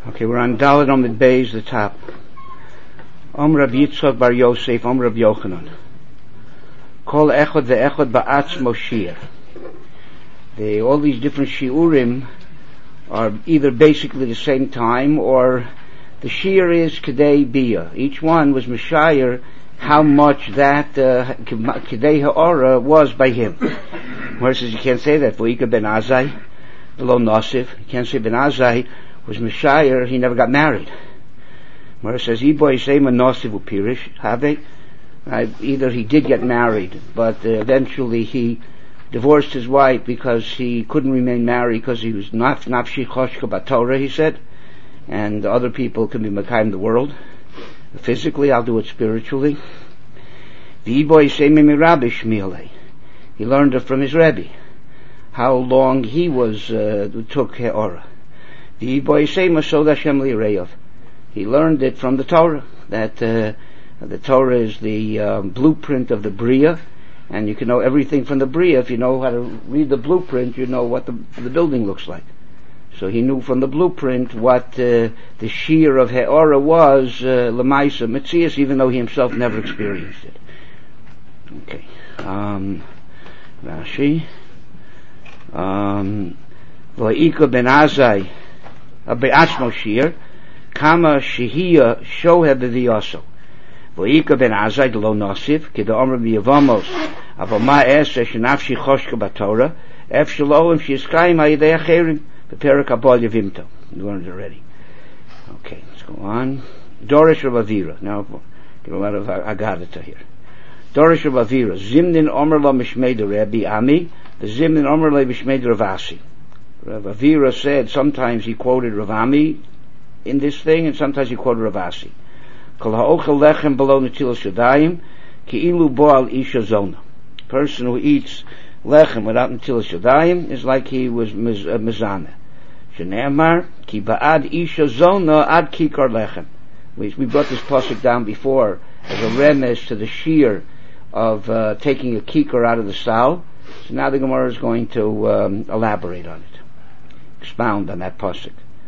Okay, we're on Dalet Amud Beis, the top. Rav Yitzchak bar Yosef, Rav Yochanan. Kol echad ve'echad ba'atzmo shiur. All these different shiurim are either basically the same time, or the shiur is kedei bia. Each one was meshayir how much that kedei ha'ora was by him. Whereas you can't say that. V'ika ben Azai, below Nosif. You can't say ben Azai was meshayir, he never got married. Where it says, Iboy Sema Nosiv Upirish, Have. Either he did get married, but eventually he divorced his wife because he couldn't remain married because he was not Nafshi Choshka Batorah, he said, and other people can be Mekayim the world. Physically, I'll do it spiritually. The Iboy Sema Mirabi Shmiele. He learned it from his Rebbe, how long he took He'orah. The Iboy Sema Soda Shem Li'Reyav. He learned it from the Torah, that the Torah is the blueprint of the Bria, and you can know everything from the Bria. If you know how to read the blueprint, you know what the building looks like. So he knew from the blueprint what the shiur of He'orah was, Lamaisa Metzias, even though he himself never experienced it. Okay. Rashi. V'ika ben Azai, be'atzmo shiur, Kama shehiyah shoheh b'viyaso. V'ika ben Azai lo nosif, k'da omer b'yavamos, aval ma eseh shenafshi choshka b'torah, ef shaloim sheyiskayim ha'yidei acherim, b'perek habol yavimto. We learned it already. Okay, let's go on. Dorish Rav Avira. Now, get a lot of agadata here. Dorish Rav Avira. Zimnin omer lo mishmei Rabbi Ami, the Zimnin omer lo mishmei Rav Asi. Rav Avira said, sometimes he quoted Rav Ami in this thing, and sometimes he quoted Rav Asi. Kol ha'ochel lechem below netilas yadayim, ki'ilu bo'al isha zona. Person who eats lechem without netilas yadayim is like he was mezaneh. Shene'emar, ki ba'ad isha zona ad kikar lechem. We brought this pasuk down before as a remes to the shiur of taking a kikar out of the sal. So now the Gemara is going to elaborate on it, expound on that pasuk.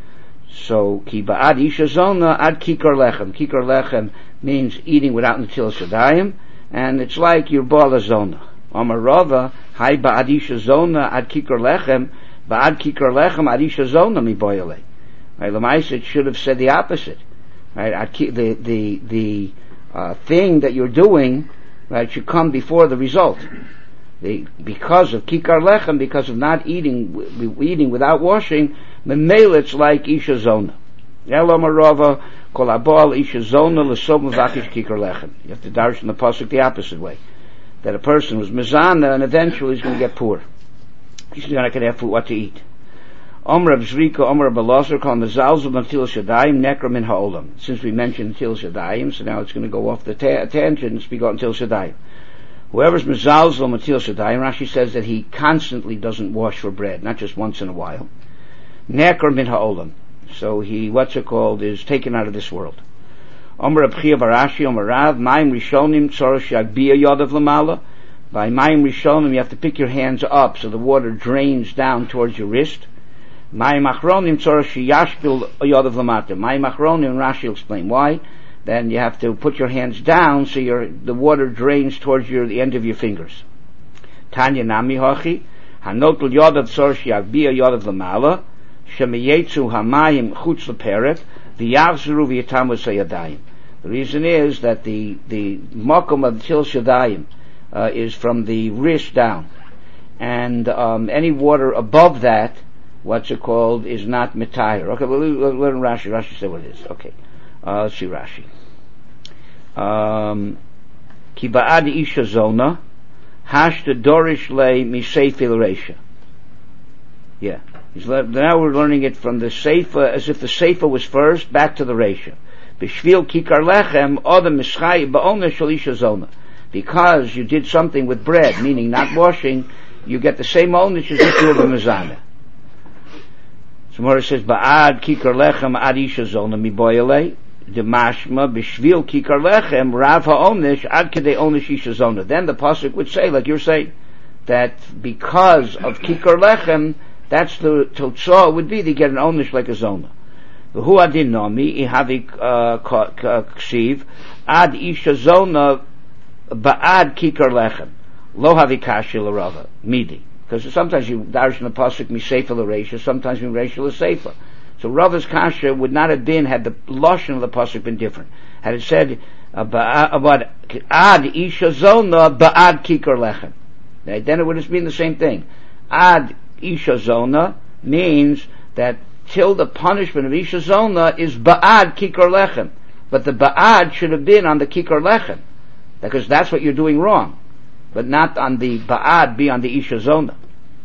So, ki ba'ad isha zona ad kikar lechem. Kikar lechem means eating without netilas yadayim, and it's like your bala zona. Amar Rava, hai ba'ad isha zona ad kikar lechem, ba'ad kikar lechem ad isha zona mi boyale. Right, Lamais, it should have said the opposite. Right, the thing that you're doing, right, should come before the result. Because of kikar lechem, because of not eating without washing, memela it's like isha zona. Elam arava kol abal isha zona l'sob mevakish kikar lechem. You have to darish in the pasuk the opposite way, that a person was mezana and eventually he's going to get poor. He's not going to have food, what to eat. Omer Zrika, Omer Balaser, called mezalzel netilas yadayim nekra min ha'olam. Since we mentioned netilas yadayim, so now it's going to go off the tangent and speak on netilas yadayim. Whoever's mezalzel netilas yadayim, Rashi says that he constantly doesn't wash for bread, not just once in a while. Nekar min ha'olam. So he, is taken out of this world. Omer Abchia Varashi, Omer Rav, Mayim Rishonim, Tzorosh Yagbiya Yodav Lamala. By Mayim Rishonim, you have to pick your hands up so the water drains down towards your wrist. Mayim Achronim, Tzorosh Yashpil Yodav Lamata. Mayim Achronim, Rashi will explain why. Then you have to put your hands down so the water drains towards the end of your fingers. Tanya Nami Hachi, Hanotul Yodav Tzorosh Yagbiya Yodav Lamala. Shemiyetzu hamayim chutz leperet v'yavzuru v'yatamu sayadayim. The reason is that the makom of netilas yadayim is from the wrist down, and any water above that, is not mitayr. Okay, we'll learn Rashi. Rashi said what it is. Okay, let's see Rashi. Ki ba'ad isha zona hashta dorish le misefil reisha. Yeah. Now we're learning it from the Seifa, as if the Seifa was first, back to the Reisha. B'shvil kikar lechem, odem mischai ba'ona shalisha zona. Because you did something with bread, meaning not washing, you get the same onus as if you were the mezaneh. So Mora says, ba'ad kikar lechem ad isha zona mi boyale, de mashma b'shvil kikar lechem, rav ha'onish ad kedei onish isha zona. Then the pasuk would say, like you're saying, that because of kikar lechem, that's the totzah would be, they get an onish like a zona. V'hu adin nomi ihavi ksiv ad isha zona ba'ad kikar lechem lo havi kashi l'rava midi. Because sometimes you darshan the pasuk miseifa l'reisha, sometimes reisha l'seifa. So Rava's kasha would not have been had the lashon of the pasuk been different. Had it said about ad isha zona ba'ad kikar lechem, then it would have been the same thing. Ad isha zona means that till the punishment of isha zona is ba'ad kikar lechem, but the ba'ad should have been on the kikar lechem, because that's what you're doing wrong, but not on the ba'ad, be on the isha zona.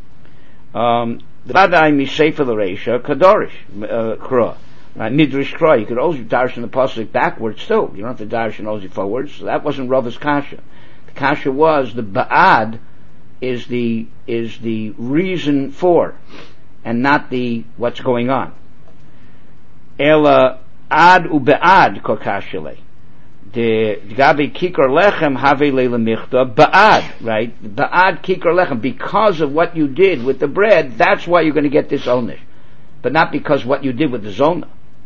The Badai Miseifa L'Reisha Kadorish Kra. Midrash Kra. You could also darshan the pasuk backwards too. You don't have to darshan also forwards. So that wasn't Rava's kasha. The kasha was the Ba'ad is the reason for, and not the what's going on. Ela ad u'be'ad kokashile. The gabi kikar lechem have leila michta ba'ad, right? Ba'ad kikar lechem, because of what you did with the bread, that's why you're going to get this onish, but not because what you did with the zona,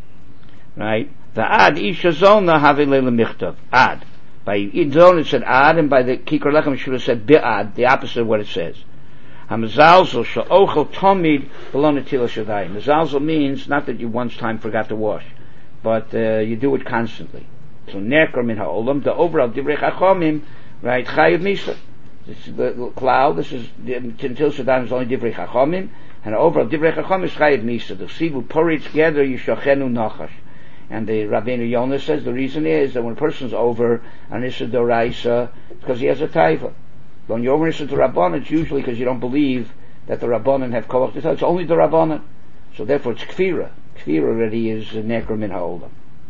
right? The ad isha zona have leila michta ad. By zona it said ad, and by the kikar lechem it should have said bi'ad, the opposite of what it says. Hamazalzel sha'ochel tomid below netilas yadayim. Mazalzel means not that you once time forgot to wash, but you do it constantly. So neker min ha'olam, the overall divrei chachamim, right? Chayiv misa. This is the cloud. This is until Sudan is only divrei chachamim, and the overall divrei chachamim is chayiv misa. The sivu pori together yishachenu nachash. And the Rabbeinu Yonah says the reason is that when a person's over an issa doraisa, because he has a taiva. When you're over an issa rabbanon, it's usually because you don't believe that the rabbanon have koach to tell. It's only the rabbanon. So therefore it's kfira. Kfira already is neker min ha'olam.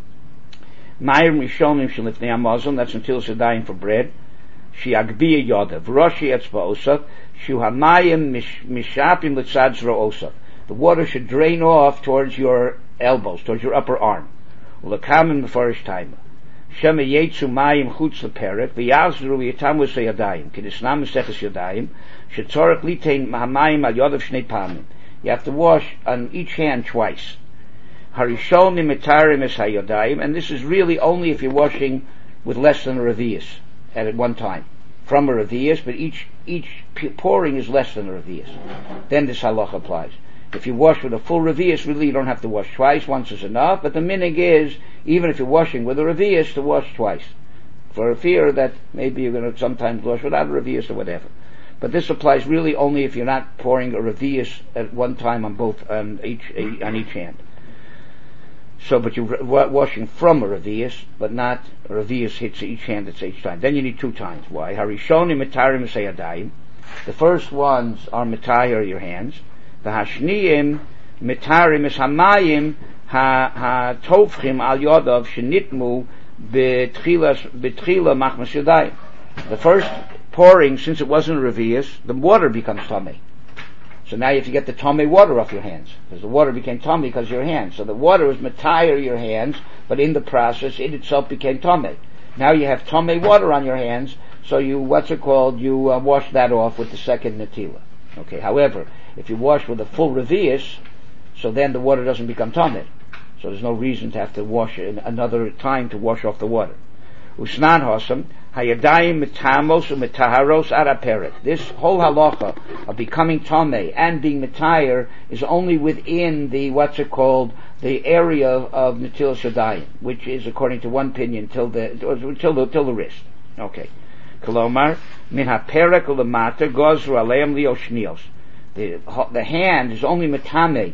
Ma'ir mishonim shelifnei hamazon, that's until sedayim for bread. Shiagbiya yodav, Rashi etzba osav, shu hamayim mishapim l'tzad zro osav. The water should drain off towards your elbows, towards your upper arm. Ulakamin mefarish taima. Shema yetzu mayim chutz leperet, v'yazru yitamu seyadayim, k'disnam meseches yadayim, shetzorach litein hamayim al yodav shnei pamim. You have to wash on each hand twice. Harishonim mitarim es hayodayim, and this is really only if you're washing with less than a revius at one time, from a revius, but each pouring is less than a revius. Then this halach applies. If you wash with a full revius, really you don't have to wash twice. Once is enough. But the minig is, even if you're washing with a revius, to wash twice, for fear that maybe you're going to sometimes wash without a revius or whatever. But this applies really only if you're not pouring a revius at one time on each hand. So, but you're washing from a revius, but not a revius hits each hand at each time. Then you need two times. Why? Harishonim mitarim esayadayim. The first ones are mitayir your hands. The hashniyim mitarim es hamayim ha tovchim al yodav shenitmu betchila machmas yadayim. The first pouring, since it wasn't a revius, the water becomes tamei. So now you have to get the tamei water off your hands, because the water became tamei because of your hands. So the water was matayir your hands, but in the process it itself became tamei. Now you have tamei water on your hands, so you wash that off with the second netila. Okay. However, if you wash with a full revius, so then the water doesn't become tamei. So there's no reason to have to wash another time to wash off the water. Usnan hosam hayadayim mitamos umitaharos araperet. This whole halacha of becoming tamei and being mitayir is only within the the area of netilas yadayim, which is according to one opinion till the wrist. Okay. Kolomar min haperek ulamata gozru aleim lioshnios. The hand is only mitamei.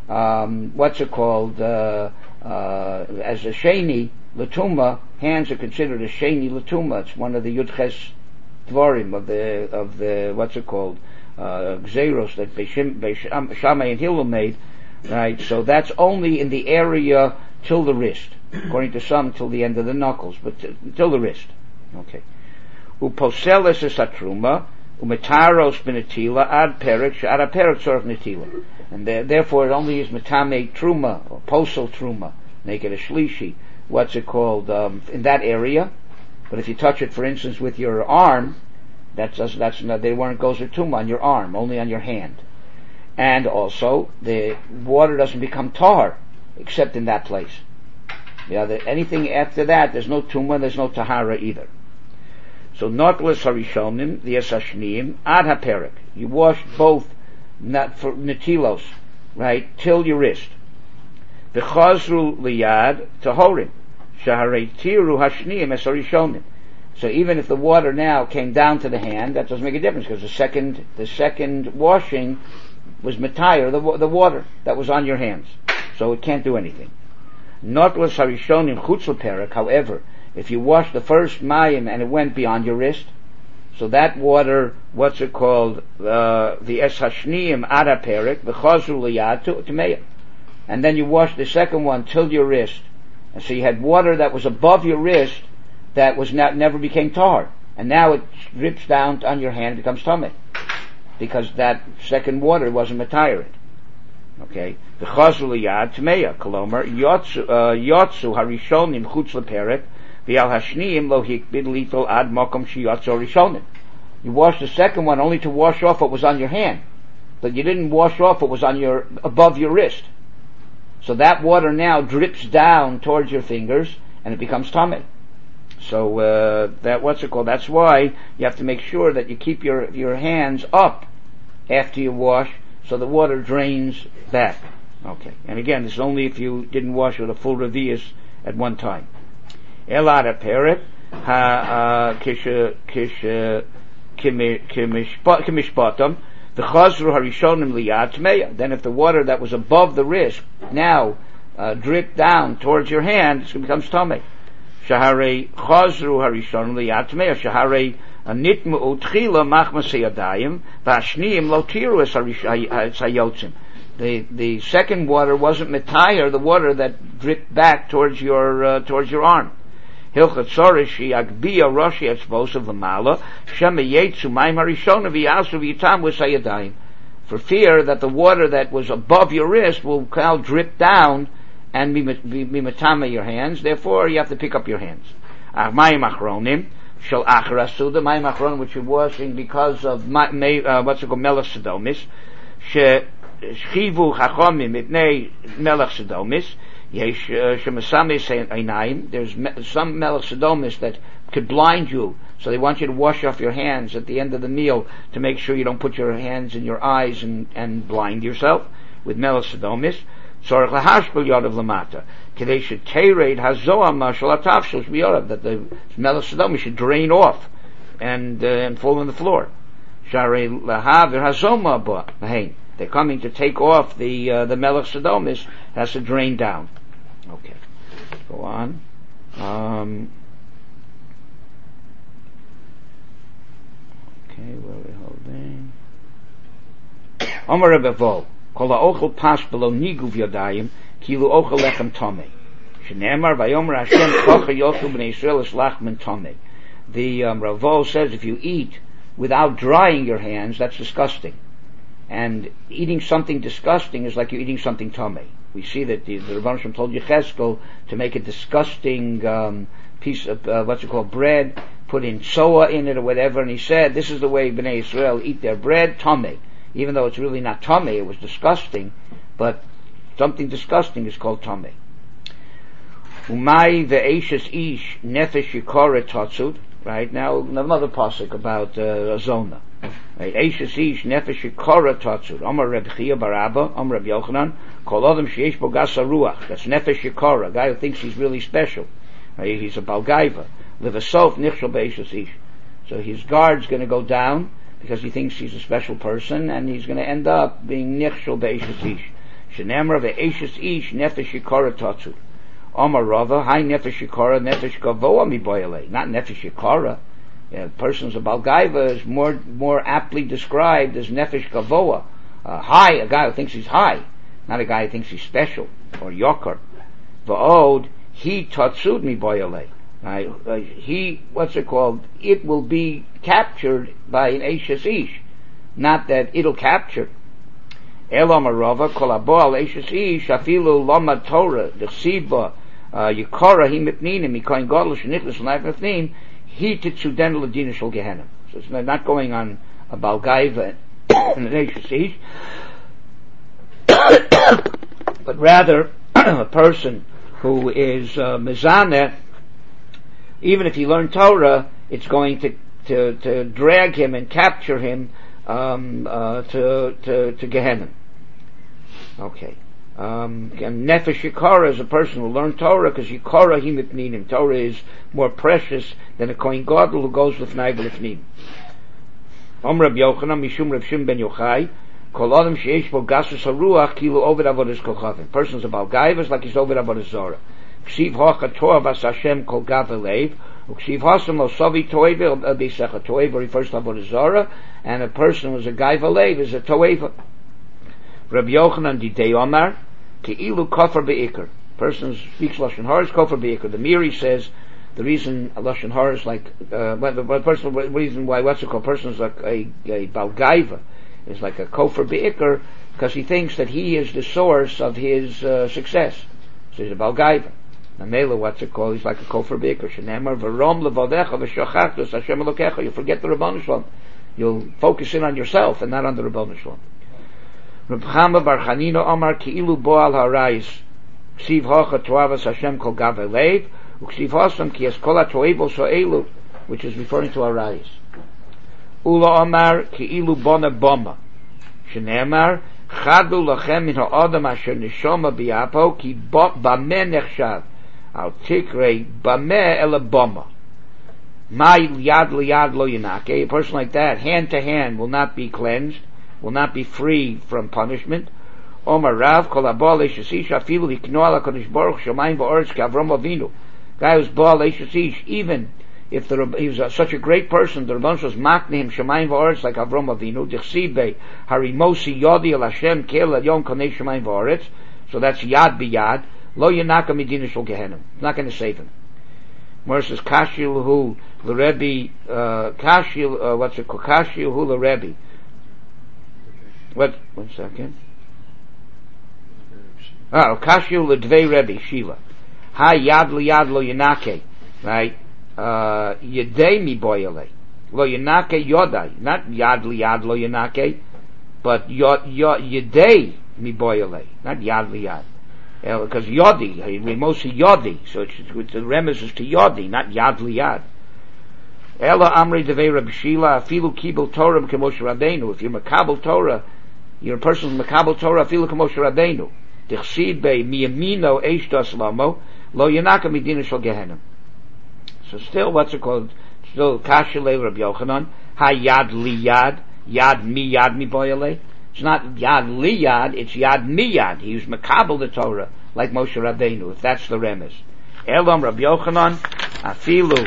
As a sheni latuma, hands are considered a sheni latuma. It's one of the yudches dvarim of the gzeros that Shammai and Hillel made, right? So that's only in the area till the wrist, according to some till the end of the knuckles, but till the wrist. Okay. Uposeles es hatruma umetaros benetila ad perek ad perek tzorach netila, and therefore it only is metame truma or posel truma, make it a shlishi. In that area. But if you touch it, for instance, with your arm, that's they weren't gozer tuma on your arm, only on your hand. And also the water doesn't become tar except in that place. Anything after that, there's no tumah, there's no tahara either. So notlas harishonim, the esashniim, ad haperek. You wash both, not for netilos, right, till your wrist. V'chazru liyad tahorim, shaharei tiru hashniim esarishonim. So even if the water now came down to the hand, that doesn't make a difference, because the second washing was matayr, the water that was on your hands. So it can't do anything. Notlas harishonim chutz l'perek, however, if you wash the first mayim and it went beyond your wrist, so that water, what's it called, the es hashniim ad haperek, v'chazru liyad tumeya. And then you wash the second one till your wrist. And so you had water that was above your wrist that was never became tar. And now it drips down on your hand and becomes tameh. Because that second water wasn't matayr. Okay? V'chazru liyad tumeya. Kolomar, yotzu harishonim chutz l'perek, v'al hashniim lo hikbid litol ad mokom sheyotzu harishonim. You wash the second one only to wash off what was on your hand. But you didn't wash off what was on above your wrist. So that water now drips down towards your fingers and it becomes tameh. So that's why you have to make sure that you keep your hands up after you wash so the water drains back. Okay. And again, this is only if you didn't wash with a full revius at one time. Elad haperek kimishpatam the chazru harishonim liyad tmeya. Then if the water that was above the wrist now dripped down towards your hand, it becomes tameh. Shaharei chazru harishonim liyad tmeya. Shaharei nitmu tchila machmas yadayim v'ashniim lo tiru es hayotzim. The second water wasn't metayr, the water that dripped back towards your arm. Hilchat Sorishi Agbiya Roshi Etzbos the Mala Shemeyetsu Maim Harishona V'Yasu V'Yitam V'Sayadayim, for fear that the water that was above your wrist will now drip down and be matama your hands. Therefore, you have to pick up your hands. Mayim Achronim Shel Achra Suda Mayim Achronim, which you're washing because of what's it called Melech Sodomis Shchivu Chachomim Mipnei Melech Sodomis. There's some melech sodomis that could blind you, so they want you to wash off your hands at the end of the meal to make sure you don't put your hands in your eyes and blind yourself with melech sodomis. Tzorech lahashbel yodav lamata, kedei shetered hazoam mashal atavshus biyodav, that the melech sodomis should drain off and fall on the floor. Sharei lahaver hazoma b'hain. They're coming to take off the melech sodomis, has to drain down. Okay, go on. Okay, where are we holding? Amar Rebbe Vol, kol ha'ochel pas below niguv yadayim, kilu ochel lechem tomei. Shneimar vayomer Hashem kocha yochu b'nei Yisrael es lachmen tomei. The Rav Vol says if you eat without drying your hands, that's disgusting. And eating something disgusting is like you're eating something tomei. We see that the Rebbeinu Shem told Yechezkel to make a disgusting piece of bread, put in soa in it or whatever, and he said this is the way Bnei Yisrael eat their bread, tameh. Even though it's really not tameh, it was disgusting, but something disgusting is called tameh. Umay ve'eshes ish nefesh yikore tatzud. Right now, another pasuk about zona. Right, Eishes ish nefesh yikore tatzud. Amar Reb Chia bar Abba, Amar Reb Yochanan. Kol adam sheyesh bo gasa ruach. That's nefesh yikore, a guy who thinks he's really special. Right, he's a balgaiva. Levasof nichshol be'eshes ish. So his guard's going to go down because he thinks he's a special person, and he's going to end up being nichshol be'eshes ish. Shenemar ve'eshes ish nefesh yikore tatzud. Omar Rava, high nefesh yikara, nefesh gavoa mi boyale, not nefesh yikara. Persons of Balgaiva is more aptly described as nefesh gavoa, high, a guy who thinks he's high, not a guy who thinks he's special or yokar. Va'od, he tatsud mi boyale. He, what's it called? It will be captured by an Eishes Ish, not that it'll capture. Elam Arava, kolabo al Eishes Ish, afilu lama Torah, the Siba, Yikara he mipninim, Yikain Godel shenichlis l'nayv he titzuden l'dina shel Gehenna. So it's not going on a Balgaiva and an Eishes Ish, but rather a person who is mezaneh, even if he learned Torah, it's going to drag him and capture him to Gehenna. Okay. And Nefesh Yikara is a person who learned Torah, because Yikara hi mipninim. Torah is more precious than a Kohen Gadol who goes l'fnai v'lifnim. Rab Yochanan mishum Rav Shimon ben Yochai, kol adam sheyesh bo gasus haruach kilu oved avodas kolchavim. Person's a balgaiva, like he's oved avodas zora. Ksiv hocha toav as Hashem kol gav elev, uksiv hasam lo sovi toeva b'secha. Toeva refers to avodas zora, and a person who's a gaiva elev is a toeva. Rabbi Yochanan didei Omar keilu kofar beikar. Person speaks lashon hara is kofar beikar. The Miri says the reason lashon hara is like the reason why what's it called? Person is like a balgaiva is like a kofar beikar, because he thinks that he is the source of his success. So he's a balgaiva. Namela, what's it called? He's like a kofar beikar. Shenemar v'rom levadecha v'shachachtus Hashem Elokecha. You forget the Rabbanu Shalom. You'll focus in on yourself and not on the Rabbanu Shalom. Reb Chama bar Chanina Omar keilu boal harayis ksiv hocha toavas Hashem kol gav elev uksiv hosam ki es kol hatoevo so'elu, which is referring to harayis. Ula Omar keilu bona boma shenemar chadu lachem min ha'adam asher neshama bi'apo ki bameh nechshav al tikrei bameh ela boma my yad liyad lo yinake. A person like that, hand to hand, will not be cleansed, will not be free from punishment. Omar Rav kol abal eishasish afilu hikno ala kodesh baruch shamayim va'oretz ki Avram Avinu. Guy who's baal eishasish, even if he was such a great person, the Rebbeinu was makne him shamayim va'oretz like Avram Avinu. Dichsibe harimosi yodi el Hashem kel el yom konei shamayim va'oretz. So that's yad biyad. Lo yanaka midina shel Gehenna. Not going to save him. Where says kashil hu l'Rebbe kashil what's it called? Kashil hu l'Rebbe. What? 1 second. Kashil l'dvei Rebbe Shiva. Ha yad liyad lo yanake. Right? Yedei mi boyale. Lo yanake yodai. Not yad liyad lo yanake, but yedei mi boyale. Not yad liyad. Because yodi, we mostly yodi, so it's the remez is to yodi, not yad liyad. Ela amri devei Rabbi Shila afilu kibul Torah k'Moshe Rabbeinu. If you're makabel Torah, you're a person who's makabel Torah afilu k'Moshe Rabbeinu. Dichsid bei miyamino eishtas lamo lo yanaka midina shel Gehenna. So still, what's it called? Still kashile Rabbi Yochanan ha yad liyad yad mi boyale. It's not yad liyad, it's yad miyad. He was makabel the Torah like Moshe Rabbeinu, if that's the remez. Elam Rabbi Yochanan afilu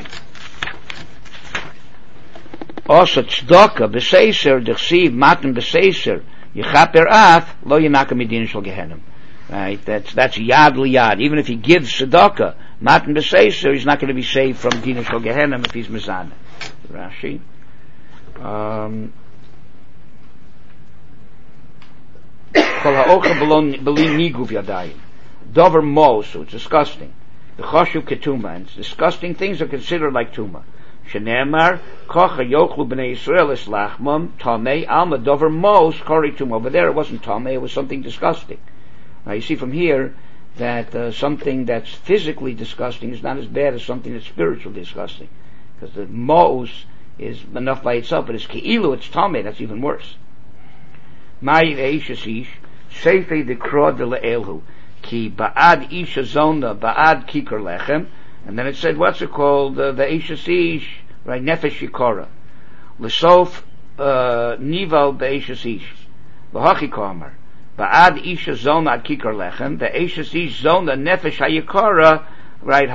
also tzedakah b'seiser d'chsiv matan b'seiser yichaper af lo yanaka midin shel Gehenna. Right? That's yad liyad. Even if he gives tzedakah matan b'seiser, he's not going to be saved from din shel Gehenna if he's mizaneh. Rashi. Dover mo, so it's disgusting. The choshu ketuma, and disgusting things are considered like tuma. Shenemar kocha yochlu b'nei Yisrael es lachmam tamei alma dover mo skori tuma. Over there it wasn't tamei, it was something disgusting. Now you see from here that something that's physically disgusting is not as bad as something that's spiritually disgusting, because the mos is enough by itself, but it's keilu, it's tamei, that's even worse. Mai eishasish Seife de Krod de Le'elhu Ki Ba'ad Isha Zona Ba'ad Kikar Lechem, and then it said, what's it called? The Isha Sish, right? Nefesh Yikora L'sof Nival Be'isha Sish V'hachi Komer Ba'ad Isha Zona Ad Kikar Lechem, the Isha Sish Zona Nefesh HaYikora, right?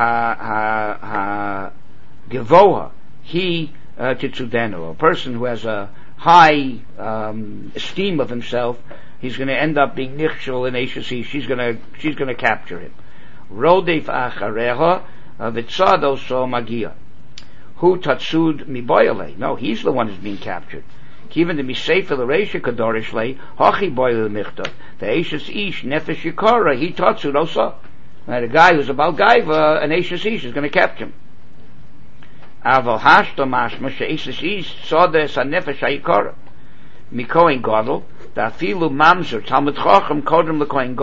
Ha Gevoha He Titzudenu. A person who has a high esteem of himself, he's going to end up being nichshel in Eishasi. She's going to capture him. Rodef achareha v'tzado so magia. Hu tatsud miboyale. No, he's the one who's being captured. Even the miseifa l'reisha kadorish le hachi boyle michta. The Eishas ish nefesh yikara he tatsud also. Now the guy who's about gaiva, an Eishas ish is going to capture him. Aval hashta mashma she'eishas ish sodes ha nefesh ha'yikara. Mikoin gadol Da afilu mamzer Talmud Chacham kodem lekoin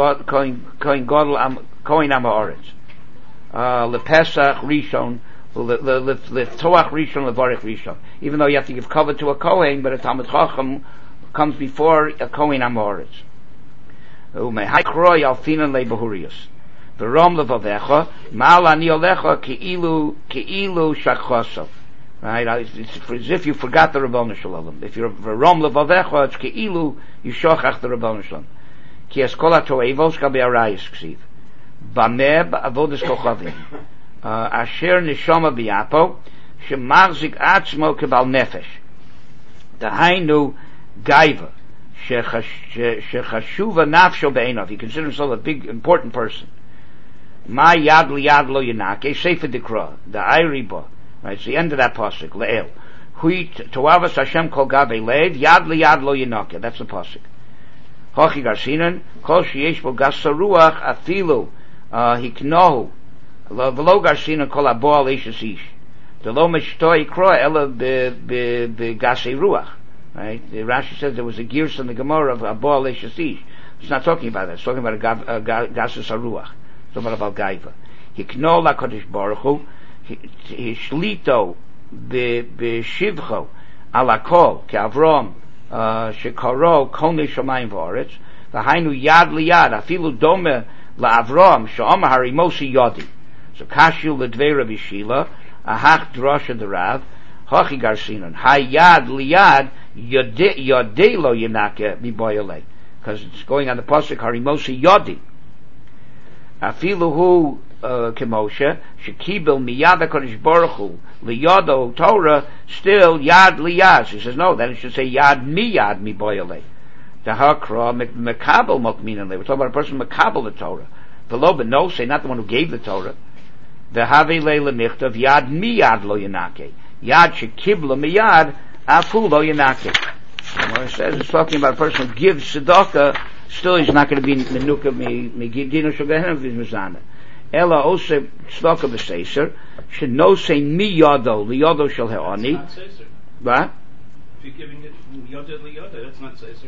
koin am haaretz. Lepesach Rishon, Letoach Rishon, Levarich Rishon. Even though you have to give cover to a Kohen, but a Talmud Chacham comes before a Kohen am haaretz. Umehai kroi alfinan lebahurius. V'rom levavecha, mal ani olecha keilu shakchosav. Right? It's as if you forgot the Rabbanu Shalom. If you're v'rom levavecha, it's keilu you shochach the Rabbanu Shalom. Ki eskola toevos gabi arayis ksiv. Bameh ba'avodas kochavim. Asher neshama biyapo, shemachzik atzmo kebal nefesh. Dahainu gaiva. Shechashuva nafsho be'enav. He considers himself a big, important person. Ma yad liyad lo yanake, sefer dikra, the ayriba. Right, it's the end of that pasuk, le'el. Hui toavas Hashem kol gabe lev, yad liyad lo yanake. That's the pasuk. Hochi garsinan, kol sheyesh bo gasaruach afilu, hiknohu, v'lo garsinan kol abo al ishes ish. Delo meshtoi kro ela be ruach. Right? The Rashi says there was a gears in the Gemara of abo al ishes ish. It's not talking about that. It's talking about a gasus haruach. It's talking about gaiva. Hikno lakodesh baruch hu, hishlito b'shivcho alakol ke'avrom shekaro kol neshamayim v'aretz v'hainu yad liyad afilu dome la'avrom she'omar harimosi yodi. So kashu ledvei Rabbi Shila ahach drasha derav hachi garsinon hayad liyad yodei lo yenake miboyale, because it's going on the pasuk harimosi yodi. Afilu hu kemoshe shekibel miyad HaKadosh Baruch Hu liyodo Torah, still yad liyad. She says no, then it should say yad miyad miboyale. Dahakra mekabel mokminale. We're talking about a person mekabel the Torah. Below, but no, say not the one who gave the Torah. V'havei leila michtav yad miyad lo yanake. Yad shekibla miyad afu lo yanake. When it says it's talking about a person who gives tzedakah, still he's not going to be menuka migidino shogahen v'mizana. Ela ose tzedakah b'seiser sheno say miyado liyodo shel he'oni. That's not seiser. What? If you're giving it yoda liyoda, that's not seiser.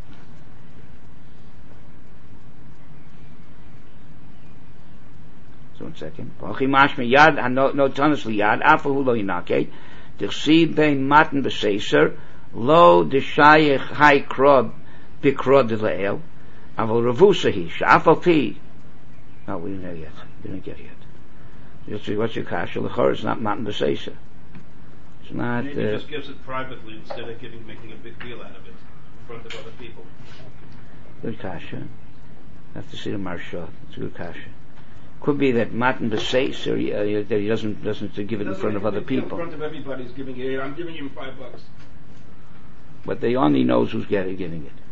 So 1 second. Mashme yad no tanis liyad afu lo yinake. D'chsiv bein matan b'seiser lo d'shayich hay krod b'krod d'le'el aval revusahi sh'afal pi. No, we didn't get yet. What's your kasha? L'chor is not matan b'seiser. It's not. Maybe he just gives it privately instead of making a big deal out of it in front of other people. Good kasha. Have to see the marsha. It's a good kasha. Could be that matan b'seiser that he doesn't give it in front of other people. In front of everybody, he's giving it. I'm giving him $5. But they only knows who's giving it.